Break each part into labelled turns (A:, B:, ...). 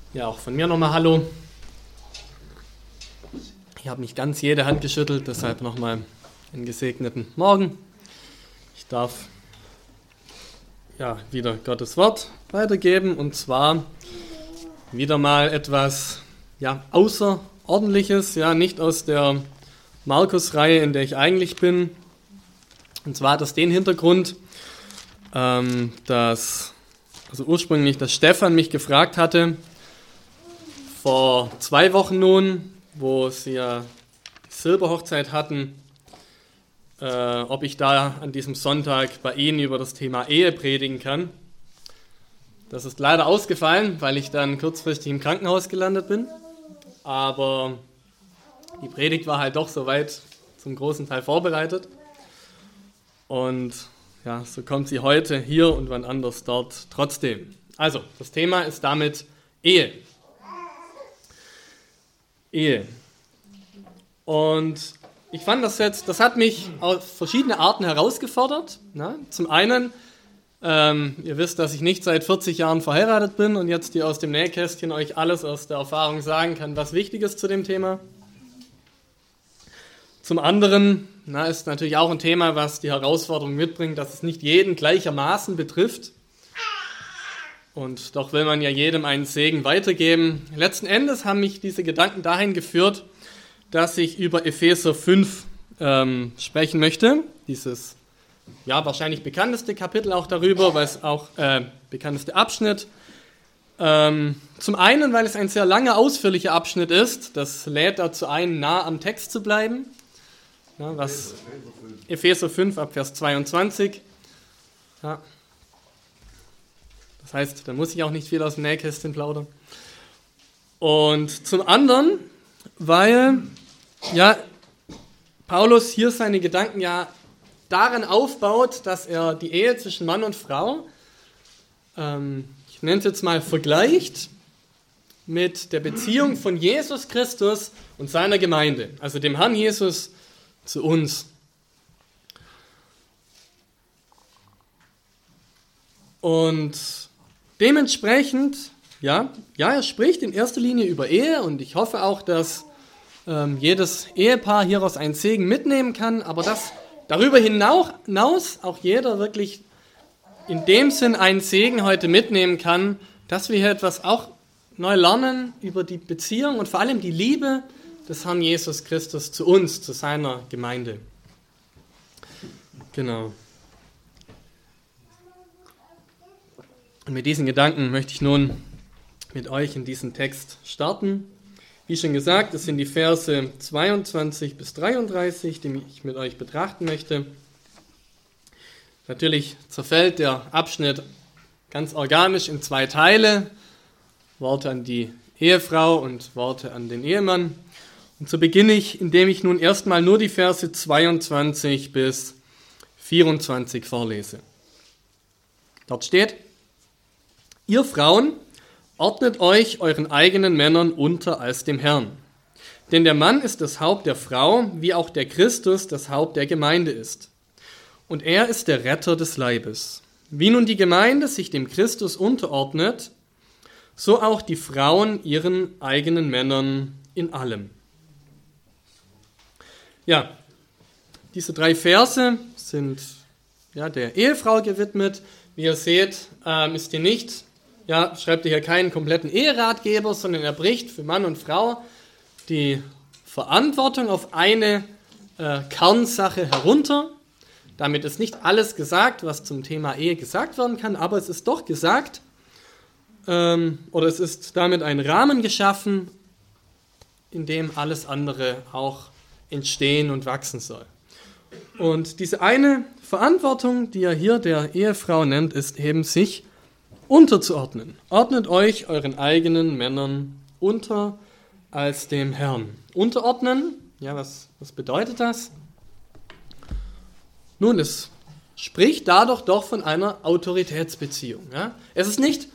A: Ja, auch von mir nochmal Hallo. Ich habe nicht ganz jede Hand geschüttelt, deshalb nochmal einen gesegneten Morgen. Ich darf wieder Gottes Wort weitergeben und zwar wieder mal etwas Außerordentliches, nicht aus der Markus-Reihe, in der ich eigentlich bin. Und zwar hat das den Hintergrund, dass Stefan mich gefragt hatte, vor 2 Wochen nun, wo sie ja die Silberhochzeit hatten, ob ich da an diesem Sonntag bei Ihnen über das Thema Ehe predigen kann. Das ist leider ausgefallen, weil ich dann kurzfristig im Krankenhaus gelandet bin. Aber die Predigt war halt doch soweit zum großen Teil vorbereitet. Und so kommt sie heute hier und wann anders dort trotzdem. Also, das Thema ist damit Ehe. Und ich fand das hat mich auf verschiedene Arten herausgefordert. Zum einen, ihr wisst, dass ich nicht seit 40 Jahren verheiratet bin und jetzt hier aus dem Nähkästchen euch alles aus der Erfahrung sagen kann, was wichtig ist zu dem Thema. Zum anderen ist natürlich auch ein Thema, was die Herausforderung mitbringt, dass es nicht jeden gleichermaßen betrifft. Und doch will man ja jedem einen Segen weitergeben. Letzten Endes haben mich diese Gedanken dahin geführt, dass ich über Epheser 5 sprechen möchte. Dieses wahrscheinlich bekannteste Kapitel auch darüber, weil es auch bekannteste Abschnitt. Zum einen, weil es ein sehr langer, ausführlicher Abschnitt ist. Das lädt dazu ein, nah am Text zu bleiben. Was Epheser 5 ab Vers 22. Ja. Das heißt, da muss ich auch nicht viel aus dem Nähkästchen plaudern. Und zum anderen, weil Paulus hier seine Gedanken daran aufbaut, dass er die Ehe zwischen Mann und Frau, ich nenne es jetzt mal, vergleicht mit der Beziehung von Jesus Christus und seiner Gemeinde, also dem Herrn Jesus zu uns. Und dementsprechend, er spricht in erster Linie über Ehe und ich hoffe auch, dass jedes Ehepaar hieraus einen Segen mitnehmen kann, aber dass darüber hinaus auch jeder wirklich in dem Sinn einen Segen heute mitnehmen kann, dass wir hier etwas auch neu lernen über die Beziehung und vor allem die Liebe des Herrn Jesus Christus zu uns, zu seiner Gemeinde. Genau. Und mit diesen Gedanken möchte ich nun mit euch in diesen Text starten. Wie schon gesagt, es sind die Verse 22 bis 33, die ich mit euch betrachten möchte. Natürlich zerfällt der Abschnitt ganz organisch in 2 Teile. Worte an die Ehefrau und Worte an den Ehemann. Und so beginne ich, indem ich nun erstmal nur die Verse 22 bis 24 vorlese. Dort steht: Ihr Frauen, ordnet euch euren eigenen Männern unter als dem Herrn. Denn der Mann ist das Haupt der Frau, wie auch der Christus das Haupt der Gemeinde ist. Und er ist der Retter des Leibes. Wie nun die Gemeinde sich dem Christus unterordnet, so auch die Frauen ihren eigenen Männern in allem. Diese 3 Verse sind der Ehefrau gewidmet. Wie ihr seht, ist die nicht, schreibt ihr hier keinen kompletten Eheratgeber, sondern er bricht für Mann und Frau die Verantwortung auf eine Kernsache herunter. Damit ist nicht alles gesagt, was zum Thema Ehe gesagt werden kann, aber es ist doch gesagt, oder es ist damit ein Rahmen geschaffen, in dem alles andere auch entstehen und wachsen soll. Und diese eine Verantwortung, die er hier der Ehefrau nennt, ist eben, sich unterzuordnen. Ordnet euch euren eigenen Männern unter als dem Herrn. Unterordnen, was bedeutet das? Nun, es spricht dadurch doch von einer Autoritätsbeziehung. Es ist nicht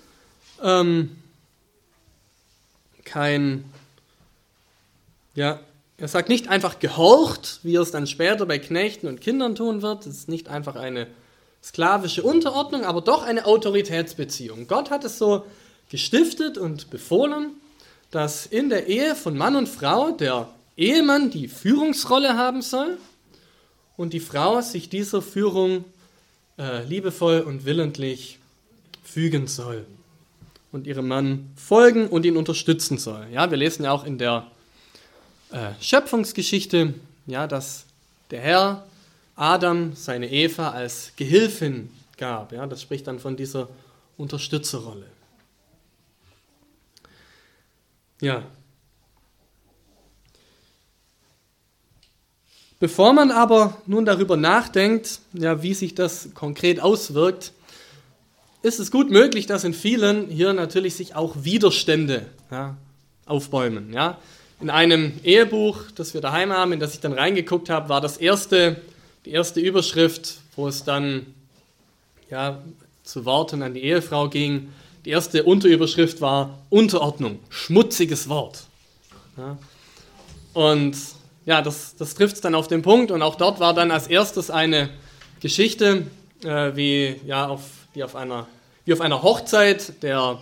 A: er sagt nicht einfach gehorcht, wie er es dann später bei Knechten und Kindern tun wird. Es ist nicht einfach eine sklavische Unterordnung, aber doch eine Autoritätsbeziehung. Gott hat es so gestiftet und befohlen, dass in der Ehe von Mann und Frau der Ehemann die Führungsrolle haben soll und die Frau sich dieser Führung liebevoll und willentlich fügen soll und ihrem Mann folgen und ihn unterstützen soll. Ja, wir lesen ja auch in der Schöpfungsgeschichte, ja, dass der Herr Adam seine Eva als Gehilfin gab. Ja, das spricht dann von dieser Unterstützerrolle. Ja. Bevor man aber nun darüber nachdenkt, ja, wie sich das konkret auswirkt, ist es gut möglich, dass in vielen hier natürlich sich auch Widerstände aufbäumen. Ja. In einem Ehebuch, das wir daheim haben, in das ich dann reingeguckt habe, war die erste Überschrift, wo es dann zu Worten an die Ehefrau ging. Die erste Unterüberschrift war Unterordnung, schmutziges Wort. Ja. Und ja, das trifft es dann auf den Punkt. Und auch dort war dann als erstes eine Geschichte, wie auf einer Hochzeit der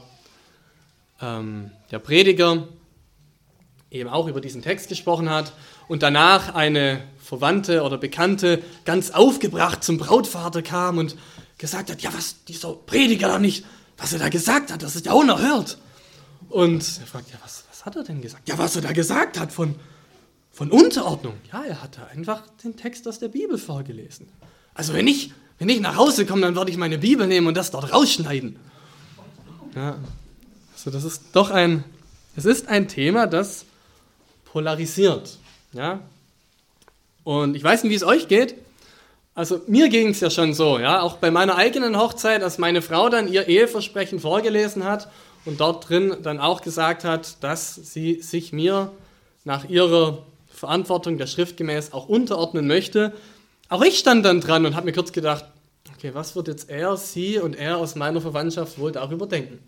A: Prediger eben auch über diesen Text gesprochen hat und danach eine Verwandte oder Bekannte ganz aufgebracht zum Brautvater kam und gesagt hat, ja, was dieser Prediger da nicht, was er da gesagt hat, das ist ja unerhört. Und er fragt, ja, was hat er denn gesagt? Ja, was er da gesagt hat von Unterordnung. Ja, er hatte einfach den Text aus der Bibel vorgelesen. Also wenn ich nach Hause komme, dann werde ich meine Bibel nehmen und das dort rausschneiden. Ja, also das ist doch ein Thema, das polarisiert. Ja? Und ich weiß nicht, wie es euch geht. Also mir ging es ja schon so, ja, auch bei meiner eigenen Hochzeit, als meine Frau dann ihr Eheversprechen vorgelesen hat und dort drin dann auch gesagt hat, dass sie sich mir nach ihrer Verantwortung der Schrift gemäß auch unterordnen möchte. Auch ich stand dann dran und habe mir kurz gedacht, okay, was wird jetzt sie und er aus meiner Verwandtschaft wohl darüber denken?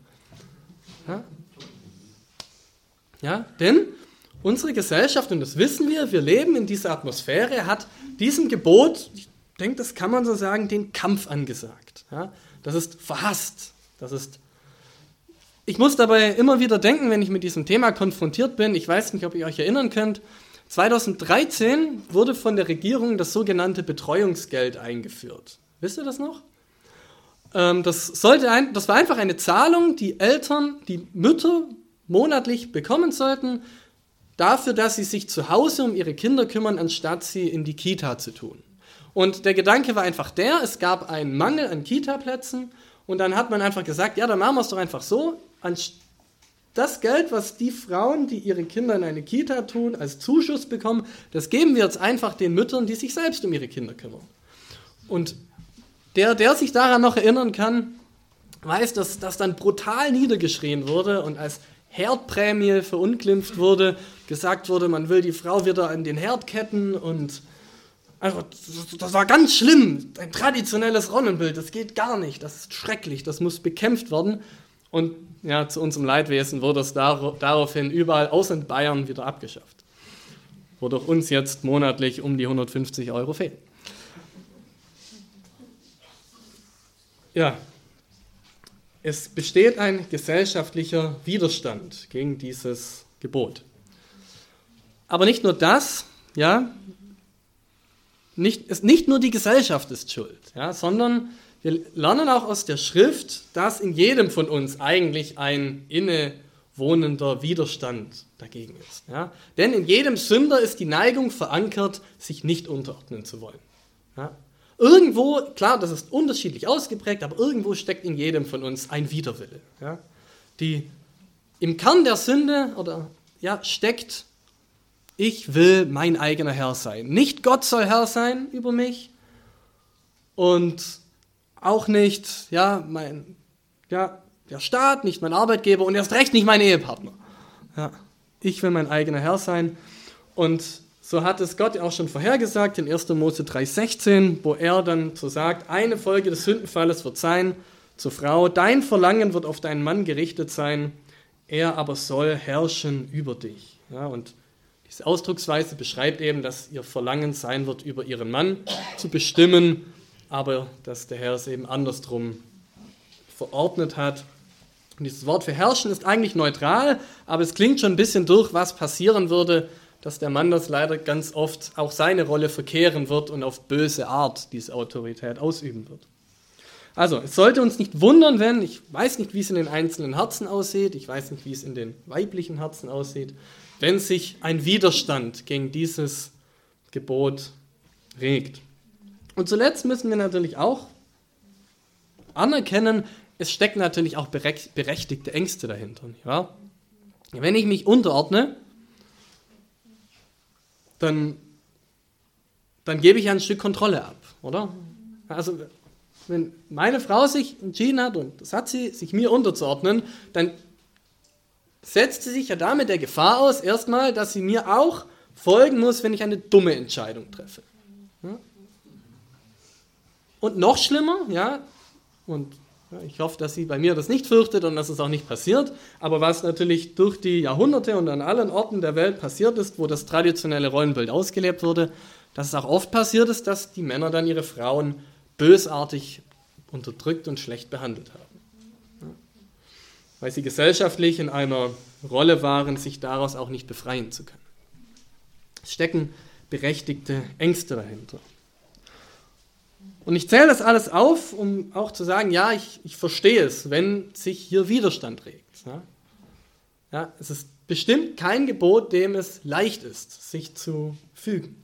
A: Ja, denn unsere Gesellschaft, und das wissen wir leben in dieser Atmosphäre, hat diesem Gebot, ich denke, das kann man so sagen, den Kampf angesagt. Ja, das ist verhasst. Ich muss dabei immer wieder denken, wenn ich mit diesem Thema konfrontiert bin, ich weiß nicht, ob ihr euch erinnern könnt, 2013 wurde von der Regierung das sogenannte Betreuungsgeld eingeführt. Wisst ihr das noch? Das war einfach eine Zahlung, die Mütter monatlich bekommen sollten, dafür, dass sie sich zu Hause um ihre Kinder kümmern, anstatt sie in die Kita zu tun. Und der Gedanke war einfach es gab einen Mangel an Kita-Plätzen und dann hat man einfach gesagt, ja, dann machen wir es doch einfach so, das Geld, was die Frauen, die ihre Kinder in eine Kita tun, als Zuschuss bekommen, das geben wir jetzt einfach den Müttern, die sich selbst um ihre Kinder kümmern. Und der sich daran noch erinnern kann, weiß, dass das dann brutal niedergeschrien wurde und als Herdprämie verunglimpft wurde, gesagt wurde, man will die Frau wieder an den Herd ketten und einfach, das war ganz schlimm, ein traditionelles Rollenbild, das geht gar nicht, das ist schrecklich, das muss bekämpft werden. Und ja, zu unserem Leidwesen wurde es daraufhin überall außer in Bayern wieder abgeschafft. Wodurch uns jetzt monatlich um die 150 € fehlen. Ja, es besteht ein gesellschaftlicher Widerstand gegen dieses Gebot. Aber nicht nur das, ja, nicht nur die Gesellschaft ist schuld, ja, sondern wir lernen auch aus der Schrift, dass in jedem von uns eigentlich ein innewohnender Widerstand dagegen ist. Ja? Denn in jedem Sünder ist die Neigung verankert, sich nicht unterordnen zu wollen. Ja? Irgendwo, klar, das ist unterschiedlich ausgeprägt, aber irgendwo steckt in jedem von uns ein Widerwille. Ja? Im Kern der Sünde steckt, ich will mein eigener Herr sein. Nicht Gott soll Herr sein über mich und auch nicht der Staat, nicht mein Arbeitgeber und erst recht nicht mein Ehepartner. Ja, ich will mein eigener Herr sein. Und so hat es Gott auch schon vorhergesagt in 1. Mose 3,16, wo er dann so sagt, eine Folge des Sündenfalles wird sein zur Frau, dein Verlangen wird auf deinen Mann gerichtet sein, er aber soll herrschen über dich. Ja, und diese Ausdrucksweise beschreibt eben, dass ihr Verlangen sein wird, über ihren Mann zu bestimmen, aber dass der Herr es eben andersrum verordnet hat Und dieses Wort für herrschen ist eigentlich neutral, aber es klingt schon ein bisschen durch, was passieren würde, dass der Mann das leider ganz oft auch seine Rolle verkehren wird und auf böse Art diese Autorität ausüben wird. Also, es sollte uns nicht wundern, wenn, ich weiß nicht, wie es in den einzelnen Herzen aussieht, ich weiß nicht, wie es in den weiblichen Herzen aussieht, wenn sich ein Widerstand gegen dieses Gebot regt. Und zuletzt müssen wir natürlich auch anerkennen, es stecken natürlich auch berechtigte Ängste dahinter. Nicht wahr? Wenn ich mich unterordne, dann gebe ich ja ein Stück Kontrolle ab, oder? Also, wenn meine Frau sich entschieden hat, und das hat sie, sich mir unterzuordnen, dann setzt sie sich ja damit der Gefahr aus, erstmal, dass sie mir auch folgen muss, wenn ich eine dumme Entscheidung treffe. Ja? Und noch schlimmer, ja, und ich hoffe, dass sie bei mir das nicht fürchtet und dass es auch nicht passiert, aber was natürlich durch die Jahrhunderte und an allen Orten der Welt passiert ist, wo das traditionelle Rollenbild ausgelebt wurde, dass es auch oft passiert ist, dass die Männer dann ihre Frauen bösartig unterdrückt und schlecht behandelt haben. Weil sie gesellschaftlich in einer Rolle waren, sich daraus auch nicht befreien zu können. Es stecken berechtigte Ängste dahinter. Und ich zähle das alles auf, um auch zu sagen, ja, ich verstehe es, wenn sich hier Widerstand regt. Ja, es ist bestimmt kein Gebot, dem es leicht ist, sich zu fügen.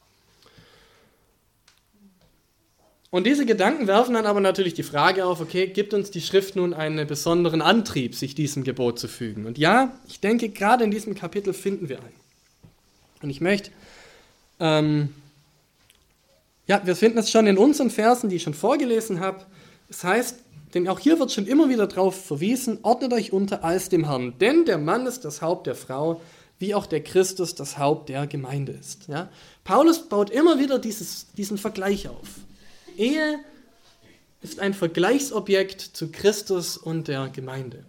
A: Und diese Gedanken werfen dann aber natürlich die Frage auf, okay, gibt uns die Schrift nun einen besonderen Antrieb, sich diesem Gebot zu fügen? Und ja, ich denke, gerade in diesem Kapitel finden wir einen. Und ich möchte, wir finden es schon in unseren Versen, die ich schon vorgelesen habe. Es heißt, denn auch hier wird schon immer wieder darauf verwiesen, ordnet euch unter als dem Herrn, denn der Mann ist das Haupt der Frau, wie auch der Christus das Haupt der Gemeinde ist. Ja? Paulus baut immer wieder diesen Vergleich auf. Ehe ist ein Vergleichsobjekt zu Christus und der Gemeinde.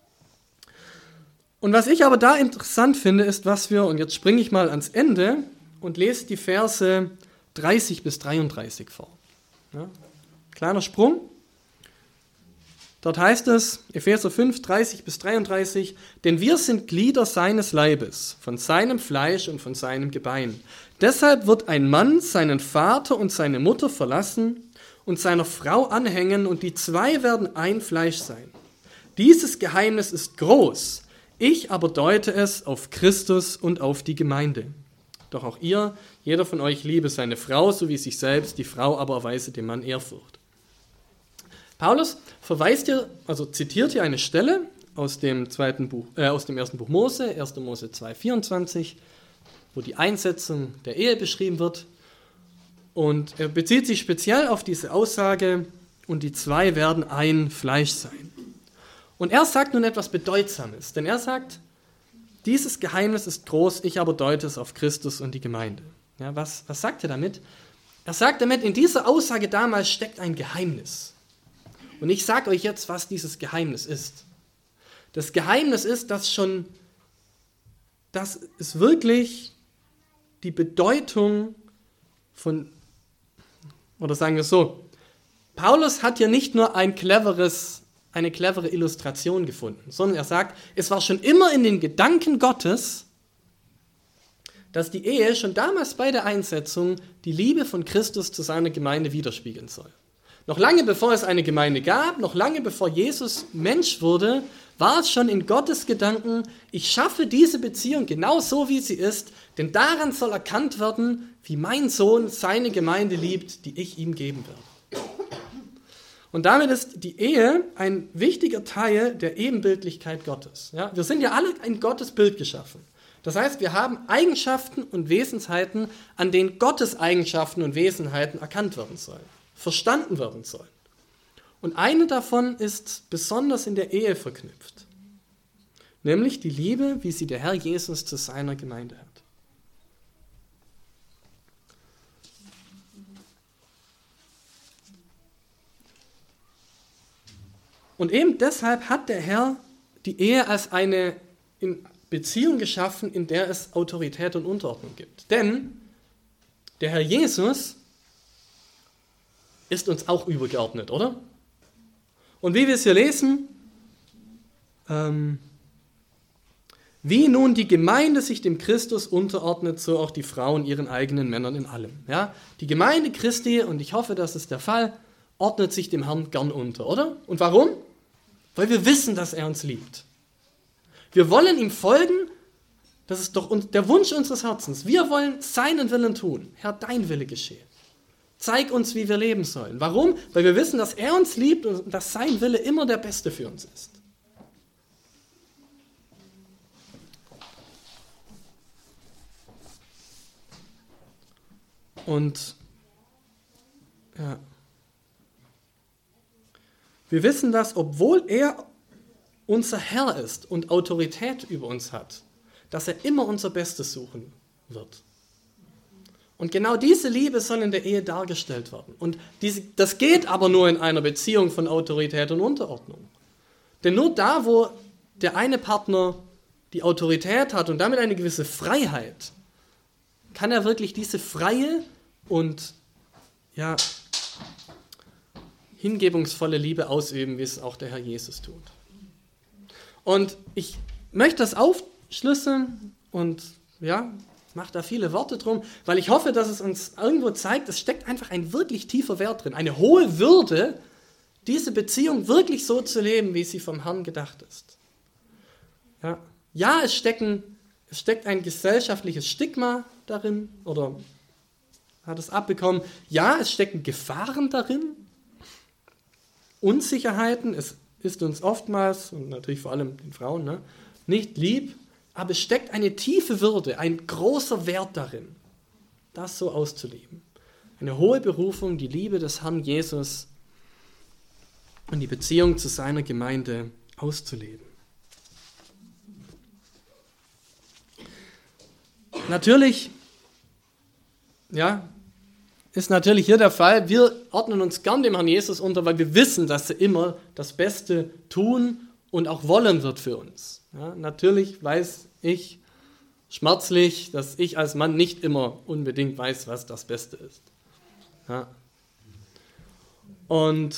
A: Und was ich aber da interessant finde, ist, was wir, und jetzt springe ich mal ans Ende und lese die Verse 30 bis 33 vor. Ja, kleiner Sprung. Dort heißt es, Epheser 5, 30 bis 33, denn wir sind Glieder seines Leibes, von seinem Fleisch und von seinem Gebein. Deshalb wird ein Mann seinen Vater und seine Mutter verlassen und seiner Frau anhängen, und die zwei werden ein Fleisch sein. Dieses Geheimnis ist groß, ich aber deute es auf Christus und auf die Gemeinde. Doch auch ihr, jeder von euch liebe seine Frau, so wie sich selbst, die Frau aber erweise dem Mann Ehrfurcht. Paulus zitiert hier eine Stelle aus dem ersten Buch Mose, 1. Mose 2, 24, wo die Einsetzung der Ehe beschrieben wird. Und er bezieht sich speziell auf diese Aussage, und die zwei werden ein Fleisch sein. Und er sagt nun etwas Bedeutsames, denn er sagt, dieses Geheimnis ist groß, ich aber deute es auf Christus und die Gemeinde. Ja, was sagt er damit? Er sagt damit, in dieser Aussage damals steckt ein Geheimnis. Und ich sage euch jetzt, was dieses Geheimnis ist. Das Geheimnis ist, dass es wirklich die Bedeutung von, oder sagen wir es so, Paulus hat hier nicht nur eine clevere Illustration gefunden, sondern er sagt, es war schon immer in den Gedanken Gottes, dass die Ehe schon damals bei der Einsetzung die Liebe von Christus zu seiner Gemeinde widerspiegeln soll. Noch lange bevor es eine Gemeinde gab, noch lange bevor Jesus Mensch wurde, war es schon in Gottes Gedanken, ich schaffe diese Beziehung genau so, wie sie ist, denn daran soll erkannt werden, wie mein Sohn seine Gemeinde liebt, die ich ihm geben werde. Und damit ist die Ehe ein wichtiger Teil der Ebenbildlichkeit Gottes. Ja, wir sind ja alle in Gottes Bild geschaffen. Das heißt, wir haben Eigenschaften und Wesensheiten, an denen Gottes Eigenschaften und Wesenheiten erkannt werden sollen, verstanden werden sollen. Und eine davon ist besonders in der Ehe verknüpft, nämlich die Liebe, wie sie der Herr Jesus zu seiner Gemeinde hat. Und eben deshalb hat der Herr die Ehe als eine Beziehung geschaffen, in der es Autorität und Unterordnung gibt. Denn der Herr Jesus ist uns auch übergeordnet, oder? Und wie wir es hier lesen, Wie nun die Gemeinde sich dem Christus unterordnet, so auch die Frauen ihren eigenen Männern in allem. Ja? Die Gemeinde Christi, und ich hoffe, das ist der Fall, ordnet sich dem Herrn gern unter, oder? Und warum? Weil wir wissen, dass er uns liebt. Wir wollen ihm folgen, das ist doch der Wunsch unseres Herzens. Wir wollen seinen Willen tun. Herr, dein Wille geschehe. Zeig uns, wie wir leben sollen. Warum? Weil wir wissen, dass er uns liebt und dass sein Wille immer der beste für uns ist. Und ja, wir wissen das, obwohl er unser Herr ist und Autorität über uns hat, dass er immer unser Bestes suchen wird. Und genau diese Liebe soll in der Ehe dargestellt werden. Und das geht aber nur in einer Beziehung von Autorität und Unterordnung. Denn nur da, wo der eine Partner die Autorität hat und damit eine gewisse Freiheit, kann er wirklich diese freie und ja, hingebungsvolle Liebe ausüben, wie es auch der Herr Jesus tut. Und ich möchte das aufschlüsseln und ja, mache da viele Worte drum, weil ich hoffe, dass es uns irgendwo zeigt, es steckt einfach ein wirklich tiefer Wert drin, eine hohe Würde, diese Beziehung wirklich so zu leben, wie sie vom Herrn gedacht ist. Ja, es steckt ein gesellschaftliches Stigma darin, oder hat es abbekommen. Ja, es stecken Gefahren darin, Unsicherheiten. Es ist uns oftmals, und natürlich vor allem den Frauen, nicht lieb, aber es steckt eine tiefe Würde, ein großer Wert darin, das so auszuleben. Eine hohe Berufung, die Liebe des Herrn Jesus und die Beziehung zu seiner Gemeinde auszuleben. Natürlich, ist natürlich hier der Fall, wir ordnen uns gern dem Herrn Jesus unter, weil wir wissen, dass er immer das Beste tun und auch wollen wird für uns. Ja, natürlich weiß ich schmerzlich, dass ich als Mann nicht immer unbedingt weiß, was das Beste ist. Ja. Und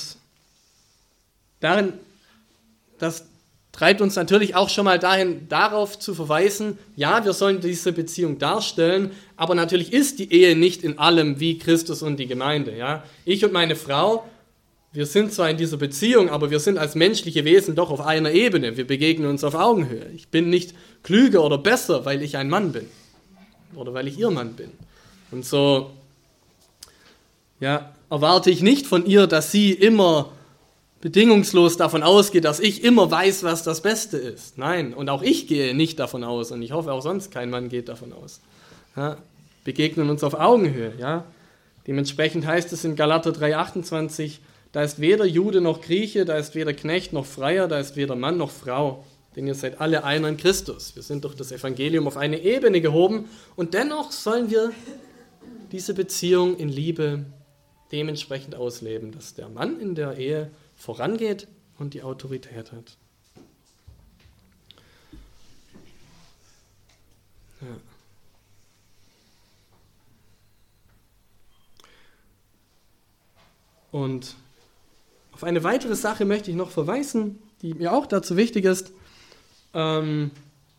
A: das treibt uns natürlich auch schon mal dahin, darauf zu verweisen, ja, wir sollen diese Beziehung darstellen, aber natürlich ist die Ehe nicht in allem wie Christus und die Gemeinde. Ja. Ich und meine Frau, wir sind zwar in dieser Beziehung, aber wir sind als menschliche Wesen doch auf einer Ebene. Wir begegnen uns auf Augenhöhe. Ich bin nicht klüger oder besser, weil ich ein Mann bin oder weil ich ihr Mann bin. Und so erwarte ich nicht von ihr, dass sie immer bedingungslos davon ausgeht, dass ich immer weiß, was das Beste ist. Nein, und auch ich gehe nicht davon aus und ich hoffe auch sonst kein Mann geht davon aus. Ja, begegnen uns auf Augenhöhe. Ja. Dementsprechend heißt es in Galater 3,28, da ist weder Jude noch Grieche, da ist weder Knecht noch Freier, da ist weder Mann noch Frau, denn ihr seid alle einer in Christus. Wir sind durch das Evangelium auf eine Ebene gehoben und dennoch sollen wir diese Beziehung in Liebe dementsprechend ausleben, dass der Mann in der Ehe vorangeht und die Autorität hat. Ja. Und auf eine weitere Sache möchte ich noch verweisen, die mir auch dazu wichtig ist. Der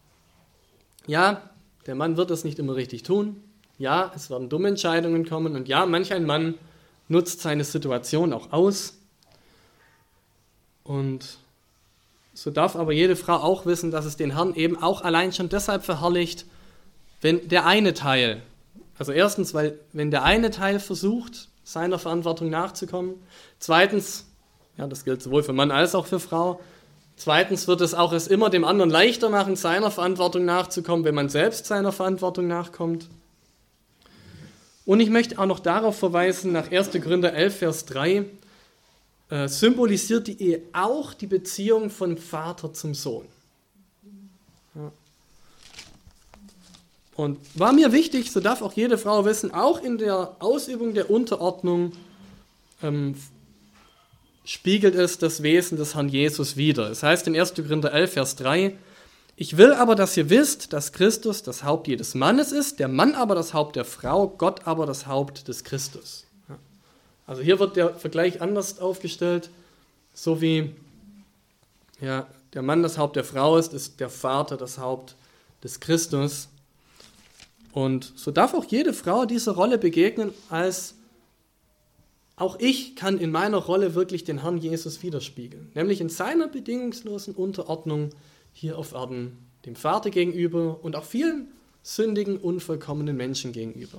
A: Mann wird das nicht immer richtig tun. Ja, es werden dumme Entscheidungen kommen. Und ja, manch ein Mann nutzt seine Situation auch aus. Und so darf aber jede Frau auch wissen, dass es den Herrn eben auch allein schon deshalb verherrlicht, wenn der eine Teil, also erstens, weil wenn der eine Teil versucht, seiner Verantwortung nachzukommen, zweitens, das gilt sowohl für Mann als auch für Frau, zweitens wird es auch immer dem anderen leichter machen, seiner Verantwortung nachzukommen, wenn man selbst seiner Verantwortung nachkommt. Und ich möchte auch noch darauf verweisen, nach 1. Korinther 11, Vers 3, symbolisiert die Ehe auch die Beziehung von Vater zum Sohn. Ja. Und war mir wichtig, so darf auch jede Frau wissen, auch in der Ausübung der Unterordnung spiegelt es das Wesen des Herrn Jesus wider. Es heißt in 1. Korinther 11, Vers 3, ich will aber, dass ihr wisst, dass Christus das Haupt jedes Mannes ist, der Mann aber das Haupt der Frau, Gott aber das Haupt des Christus. Also hier wird der Vergleich anders aufgestellt, so wie der Mann das Haupt der Frau ist, ist der Vater das Haupt des Christus. Und so darf auch jede Frau dieser Rolle begegnen, als auch ich kann in meiner Rolle wirklich den Herrn Jesus widerspiegeln, nämlich in seiner bedingungslosen Unterordnung hier auf Erden, dem Vater gegenüber und auch vielen sündigen, unvollkommenen Menschen gegenüber.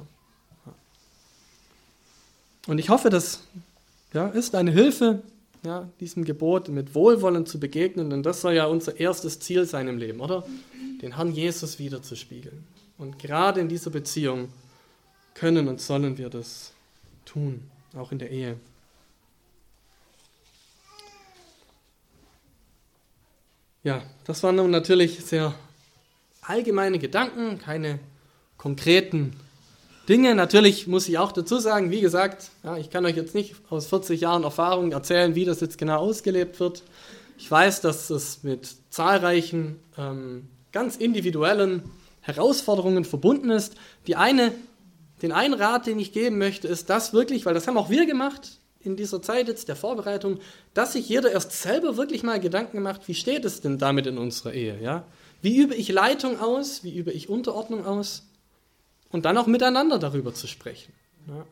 A: Und ich hoffe, das ist eine Hilfe, diesem Gebot mit Wohlwollen zu begegnen, denn das soll ja unser erstes Ziel sein im Leben, oder? Den Herrn Jesus wiederzuspiegeln. Und gerade in dieser Beziehung können und sollen wir das tun, auch in der Ehe. Ja, das waren nun natürlich sehr allgemeine Gedanken, keine konkreten Dinge. Natürlich muss ich auch dazu sagen, wie gesagt, ich kann euch jetzt nicht aus 40 Jahren Erfahrung erzählen, wie das jetzt genau ausgelebt wird. Ich weiß, dass es mit zahlreichen, ganz individuellen Herausforderungen verbunden ist. Den einen Rat, den ich geben möchte, ist das wirklich, weil das haben auch wir gemacht in dieser Zeit jetzt der Vorbereitung, dass sich jeder erst selber wirklich mal Gedanken macht, wie steht es denn damit in unserer Ehe? Ja? Wie übe ich Leitung aus? Wie übe ich Unterordnung aus? Und dann auch miteinander darüber zu sprechen. Ja.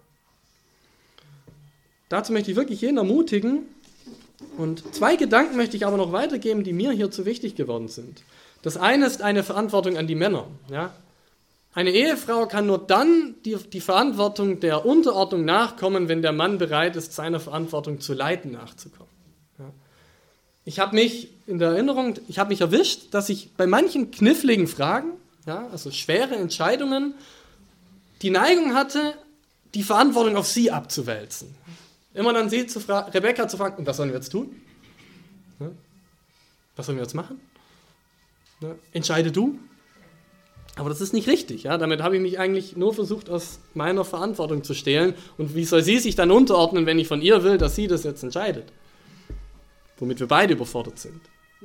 A: Dazu möchte ich wirklich jeden ermutigen. Und 2 Gedanken möchte ich aber noch weitergeben, die mir hierzu wichtig geworden sind. Das eine ist eine Verantwortung an die Männer. Ja. Eine Ehefrau kann nur dann die Verantwortung der Unterordnung nachkommen, wenn der Mann bereit ist, seiner Verantwortung zu leiten nachzukommen. Ja. Ich habe mich erwischt, dass ich bei manchen kniffligen Fragen, also schwere Entscheidungen, die Neigung hatte, die Verantwortung auf sie abzuwälzen. Immer dann Rebecca zu fragen, was sollen wir jetzt tun? Ja? Was sollen wir jetzt machen? Ja? Entscheide du. Aber das ist nicht richtig. Ja? Damit habe ich mich eigentlich nur versucht, aus meiner Verantwortung zu stehlen. Und wie soll sie sich dann unterordnen, wenn ich von ihr will, dass sie das jetzt entscheidet? Womit wir beide überfordert sind.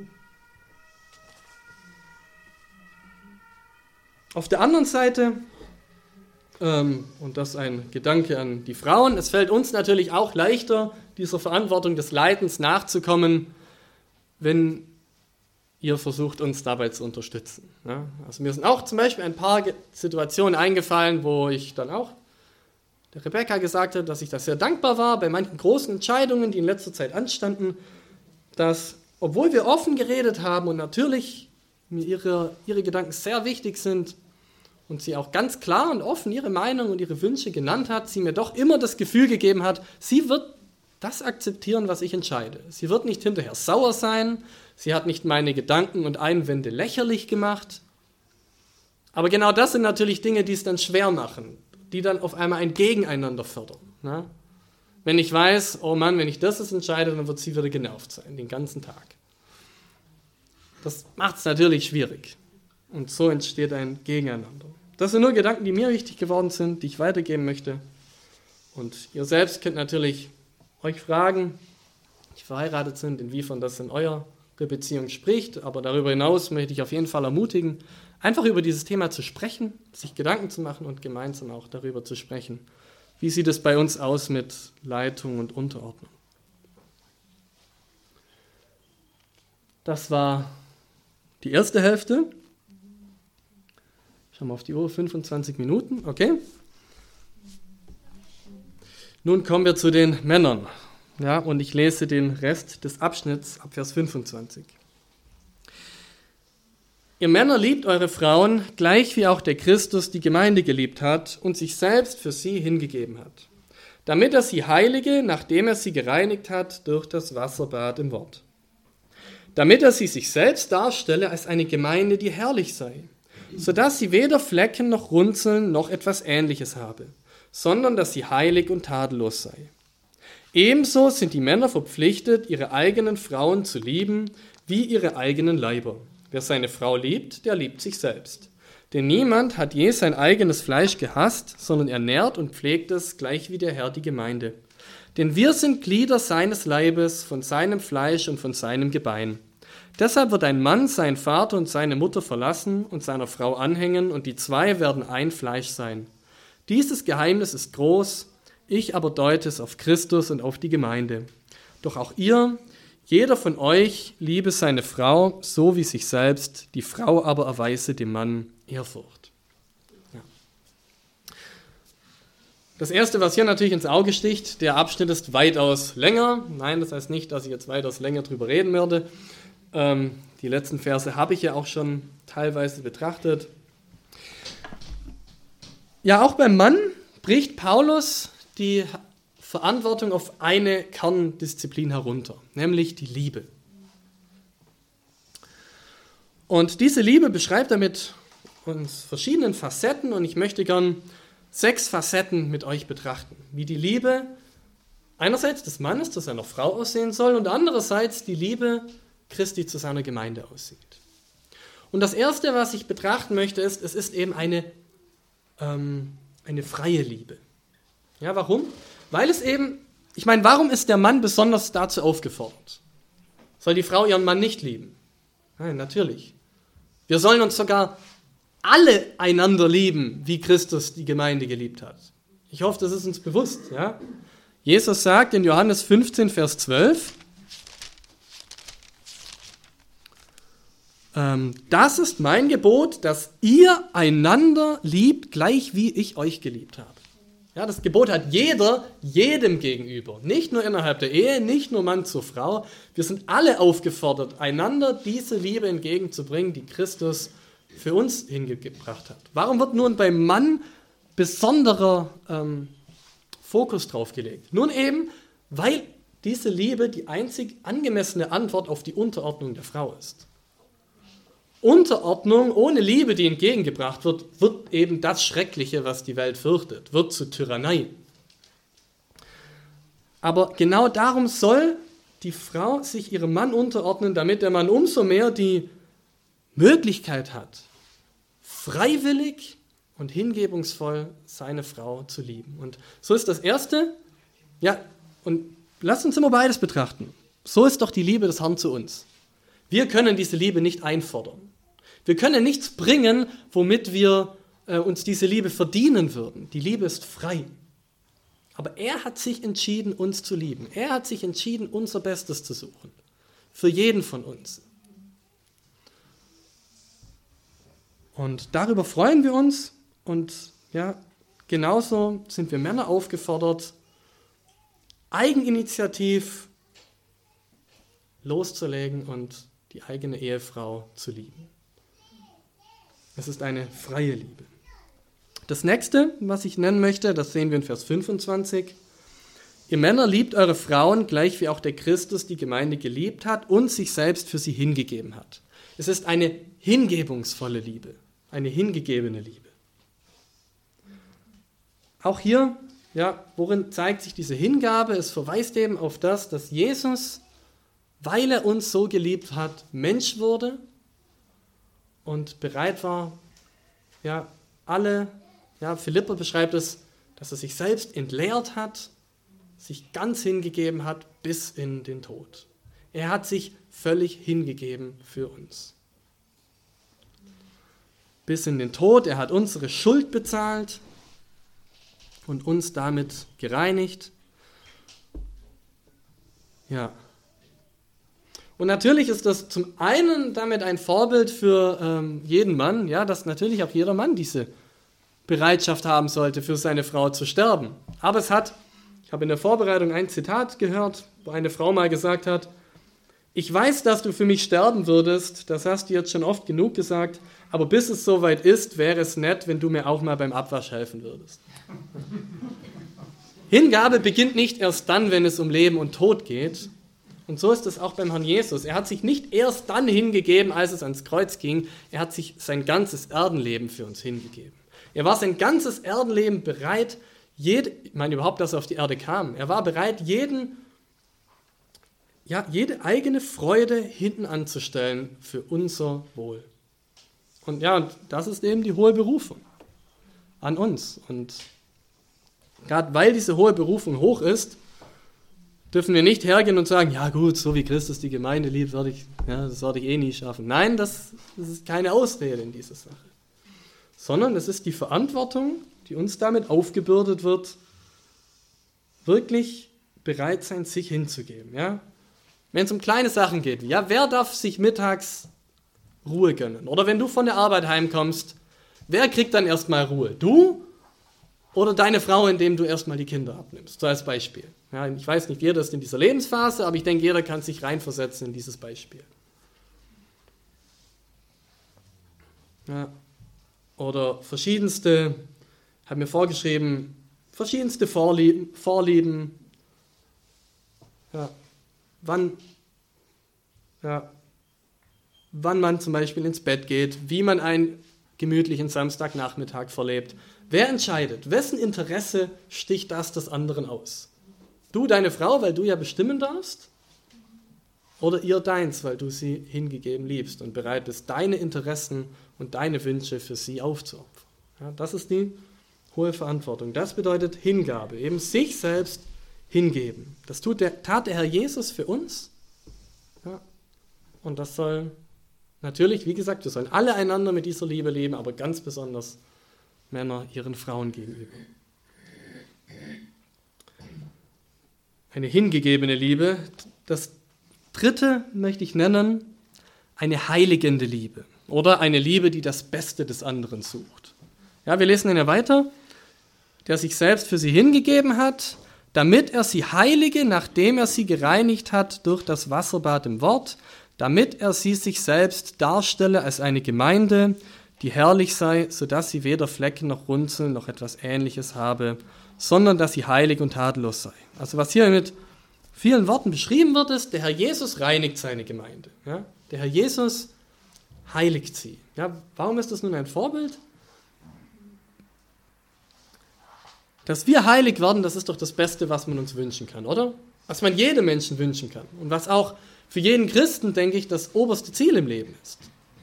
A: Auf der anderen Seite, und das ist ein Gedanke an die Frauen, es fällt uns natürlich auch leichter, dieser Verantwortung des Leitens nachzukommen, wenn ihr versucht, uns dabei zu unterstützen. Ja, also mir sind auch zum Beispiel ein paar Situationen eingefallen, wo ich dann auch der Rebecca gesagt habe, dass ich das sehr dankbar war, bei manchen großen Entscheidungen, die in letzter Zeit anstanden, dass, obwohl wir offen geredet haben und natürlich mir ihre Gedanken sehr wichtig sind und sie auch ganz klar und offen ihre Meinung und ihre Wünsche genannt hat, sie mir doch immer das Gefühl gegeben hat, sie wird das akzeptieren, was ich entscheide. Sie wird nicht hinterher sauer sein, sie hat nicht meine Gedanken und Einwände lächerlich gemacht. Aber genau das sind natürlich Dinge, die es dann schwer machen, die dann auf einmal ein Gegeneinander fördern. Ne? Wenn ich weiß, oh Mann, wenn ich das jetzt entscheide, dann wird sie wieder genervt sein, den ganzen Tag. Das macht es natürlich schwierig. Und so entsteht ein Gegeneinander. Das sind nur Gedanken, die mir wichtig geworden sind, die ich weitergeben möchte. Und ihr selbst könnt natürlich euch fragen, die verheiratet sind, inwiefern das in eure Beziehung spricht. Aber darüber hinaus möchte ich auf jeden Fall ermutigen, einfach über dieses Thema zu sprechen, sich Gedanken zu machen und gemeinsam auch darüber zu sprechen. Wie sieht es bei uns aus mit Leitung und Unterordnung? Das war die erste Hälfte. Schauen wir auf die Uhr, 25 Minuten, okay. Nun kommen wir zu den Männern. Ja, und ich lese den Rest des Abschnitts ab Vers 25. Ihr Männer liebt eure Frauen, gleich wie auch der Christus die Gemeinde geliebt hat und sich selbst für sie hingegeben hat, damit er sie heilige, nachdem er sie gereinigt hat durch das Wasserbad im Wort. Damit er sie sich selbst darstelle als eine Gemeinde, die herrlich sei, sodass sie weder Flecken noch Runzeln noch etwas Ähnliches habe, sondern dass sie heilig und tadellos sei. Ebenso sind die Männer verpflichtet, ihre eigenen Frauen zu lieben, wie ihre eigenen Leiber. Wer seine Frau liebt, der liebt sich selbst. Denn niemand hat je sein eigenes Fleisch gehasst, sondern er nährt und pflegt es, gleich wie der Herr die Gemeinde. Denn wir sind Glieder seines Leibes, von seinem Fleisch und von seinem Gebein. Deshalb wird ein Mann seinen Vater und seine Mutter verlassen und seiner Frau anhängen, und die zwei werden ein Fleisch sein. Dieses Geheimnis ist groß, ich aber deute es auf Christus und auf die Gemeinde. Doch auch ihr jeder von euch liebe seine Frau, so wie sich selbst, die Frau aber erweise dem Mann Ehrfurcht. Ja. Das Erste, was hier natürlich ins Auge sticht, der Abschnitt ist weitaus länger. Nein, das heißt nicht, dass ich jetzt weitaus länger drüber reden werde. Die letzten Verse habe ich ja auch schon teilweise betrachtet. Ja, auch beim Mann bricht Paulus die Verantwortung auf eine Kerndisziplin herunter, nämlich die Liebe. Und diese Liebe beschreibt er mit uns verschiedenen Facetten und ich möchte gern 6 Facetten mit euch betrachten, wie die Liebe einerseits des Mannes zu seiner Frau aussehen soll und andererseits die Liebe Christi zu seiner Gemeinde aussieht. Und das Erste, was ich betrachten möchte, ist, es ist eben eine freie Liebe. Ja, warum? Weil es eben, ich meine, warum ist der Mann besonders dazu aufgefordert? Soll die Frau ihren Mann nicht lieben? Nein, natürlich. Wir sollen uns sogar alle einander lieben, wie Christus die Gemeinde geliebt hat. Ich hoffe, das ist uns bewusst. Ja? Jesus sagt in Johannes 15, Vers 12, das ist mein Gebot, dass ihr einander liebt, gleich wie ich euch geliebt habe. Ja, das Gebot hat jeder, jedem gegenüber. Nicht nur innerhalb der Ehe, nicht nur Mann zur Frau. Wir sind alle aufgefordert, einander diese Liebe entgegenzubringen, die Christus für uns hingebracht hat. Warum wird nun beim Mann besonderer Fokus drauf gelegt? Nun eben, weil diese Liebe die einzig angemessene Antwort auf die Unterordnung der Frau ist. Unterordnung ohne Liebe, die entgegengebracht wird, wird eben das Schreckliche, was die Welt fürchtet, wird zu Tyrannei. Aber genau darum soll die Frau sich ihrem Mann unterordnen, damit der Mann umso mehr die Möglichkeit hat, freiwillig und hingebungsvoll seine Frau zu lieben. Und so ist das Erste, ja, und lasst uns immer beides betrachten. So ist doch die Liebe des Herrn zu uns. Wir können diese Liebe nicht einfordern. Wir können nichts bringen, womit wir uns diese Liebe verdienen würden. Die Liebe ist frei. Aber er hat sich entschieden, uns zu lieben. Er hat sich entschieden, unser Bestes zu suchen. Für jeden von uns. Und darüber freuen wir uns. Und ja, genauso sind wir Männer aufgefordert, eigeninitiativ loszulegen und die eigene Ehefrau zu lieben. Es ist eine freie Liebe. Das nächste, was ich nennen möchte, das sehen wir in Vers 25. Ihr Männer liebt eure Frauen, gleich wie auch der Christus die Gemeinde geliebt hat und sich selbst für sie hingegeben hat. Es ist eine hingebungsvolle Liebe, eine hingegebene Liebe. Auch hier, ja, worin zeigt sich diese Hingabe? Es verweist eben auf das, dass Jesus, weil er uns so geliebt hat, Mensch wurde und bereit war, ja, Philippa beschreibt es, dass er sich selbst entleert hat, sich ganz hingegeben hat bis in den Tod. Er hat sich völlig hingegeben für uns. Bis in den Tod, er hat unsere Schuld bezahlt und uns damit gereinigt. Ja. Und natürlich ist das zum einen damit ein Vorbild für jeden Mann, ja, dass natürlich auch jeder Mann diese Bereitschaft haben sollte, für seine Frau zu sterben. Aber ich habe in der Vorbereitung ein Zitat gehört, wo eine Frau mal gesagt hat, ich weiß, dass du für mich sterben würdest, das hast du jetzt schon oft genug gesagt, aber bis es soweit ist, wäre es nett, wenn du mir auch mal beim Abwasch helfen würdest. Hingabe beginnt nicht erst dann, wenn es um Leben und Tod geht. Und so ist es auch beim Herrn Jesus. Er hat sich nicht erst dann hingegeben, als es ans Kreuz ging. Er hat sich sein ganzes Erdenleben für uns hingegeben. Er war sein ganzes Erdenleben bereit, ich meine überhaupt, dass er auf die Erde kam. Er war bereit, jede eigene Freude hinten anzustellen für unser Wohl. Und ja, das ist eben die hohe Berufung an uns. Und gerade weil diese hohe Berufung hoch ist, dürfen wir nicht hergehen und sagen, ja gut, so wie Christus die Gemeinde liebt, das werde ich eh nie schaffen. Nein, das ist keine Ausrede in dieser Sache. Sondern es ist die Verantwortung, die uns damit aufgebürdet wird, wirklich bereit sein, sich hinzugeben. Ja? wenn es um kleine Sachen geht, ja, wer darf sich mittags Ruhe gönnen? Oder wenn du von der Arbeit heimkommst, wer kriegt dann erstmal Ruhe? Du oder deine Frau, indem du erstmal die Kinder abnimmst? So als Beispiel. Ja, ich weiß nicht, jeder ist in dieser Lebensphase, aber ich denke, jeder kann sich reinversetzen in dieses Beispiel. Ja. Oder verschiedenste, habe mir vorgeschrieben, verschiedenste Vorlieben. Ja. Wann man zum Beispiel ins Bett geht, wie man einen gemütlichen Samstagnachmittag verlebt. Wer entscheidet? Wessen Interesse sticht das des anderen aus? Du, deine Frau, weil du ja bestimmen darfst? Oder ihr deins, weil du sie hingegeben liebst und bereit bist, deine Interessen und deine Wünsche für sie aufzuopfern? Ja, das ist die hohe Verantwortung. Das bedeutet Hingabe, eben sich selbst hingeben. Das tat der Herr Jesus für uns. Ja, und das soll natürlich, wie gesagt, wir sollen alle einander mit dieser Liebe leben, aber ganz besonders Männer ihren Frauen gegenüber. Eine hingegebene Liebe. Das dritte möchte ich nennen, eine heiligende Liebe oder eine Liebe, die das Beste des anderen sucht. Ja, wir lesen dann ja weiter, der sich selbst für sie hingegeben hat, damit er sie heilige, nachdem er sie gereinigt hat durch das Wasserbad im Wort, damit er sie sich selbst darstelle als eine Gemeinde, die herrlich sei, sodass sie weder Flecken noch Runzeln noch etwas Ähnliches habe, sondern dass sie heilig und tadellos sei. Also was hier mit vielen Worten beschrieben wird, ist, der Herr Jesus reinigt seine Gemeinde. Ja? Der Herr Jesus heiligt sie. Ja, warum ist das nun ein Vorbild? Dass wir heilig werden, das ist doch das Beste, was man uns wünschen kann, oder? Was man jedem Menschen wünschen kann. Und was auch für jeden Christen, denke ich, das oberste Ziel im Leben ist.